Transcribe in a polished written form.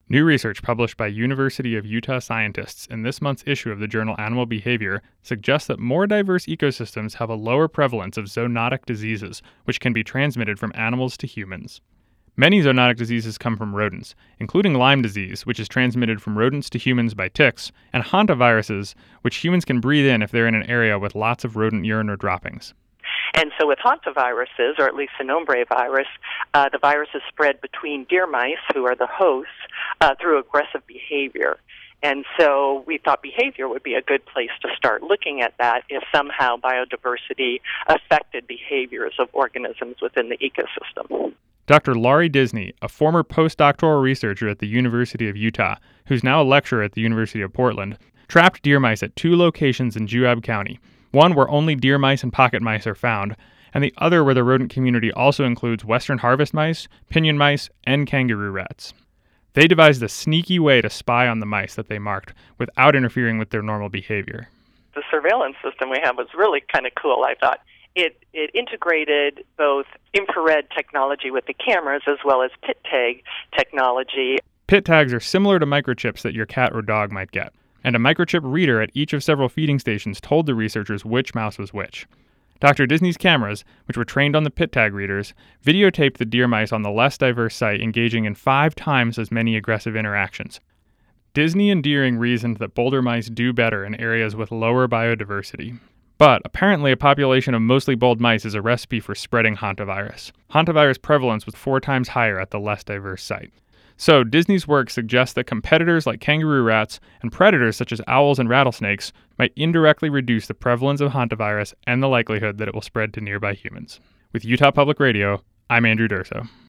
New research published by University of Utah scientists in this month's issue of the journal Animal Behavior suggests that more diverse ecosystems have a lower prevalence of zoonotic diseases, which can be transmitted from animals to humans. Many zoonotic diseases come from rodents, including Lyme disease, which is transmitted from rodents to humans by ticks, and hantaviruses, which humans can breathe in if they're in an area with lots of rodent urine or droppings. And so with hantaviruses, or at least the Nombre virus, the virus is spread between deer mice, who are the hosts, through aggressive behavior. And so we thought behavior would be a good place to start looking at that if somehow biodiversity affected behaviors of organisms within the ecosystem. Dr. Laurie Disney, a former postdoctoral researcher at the University of Utah, who's now a lecturer at the University of Portland, trapped deer mice at 2 locations in Juab County. One where only deer mice and pocket mice are found, and the other where the rodent community also includes western harvest mice, pinyon mice, and kangaroo rats. They devised a sneaky way to spy on the mice that they marked without interfering with their normal behavior. The surveillance system we have was really kind of cool, I thought. It integrated both infrared technology with the cameras as well as pit tag technology. Pit tags are similar to microchips that your cat or dog might get, and a microchip reader at each of several feeding stations told the researchers which mouse was which. Dr. Disney's cameras, which were trained on the pit tag readers, videotaped the deer mice on the less diverse site engaging in 5 times as many aggressive interactions. Disney and Deering reasoned that bolder mice do better in areas with lower biodiversity. But apparently a population of mostly bold mice is a recipe for spreading hantavirus. Hantavirus prevalence was 4 times higher at the less diverse site. So, Disney's work suggests that competitors like kangaroo rats and predators such as owls and rattlesnakes might indirectly reduce the prevalence of hantavirus and the likelihood that it will spread to nearby humans. With Utah Public Radio, I'm Andrew Durso.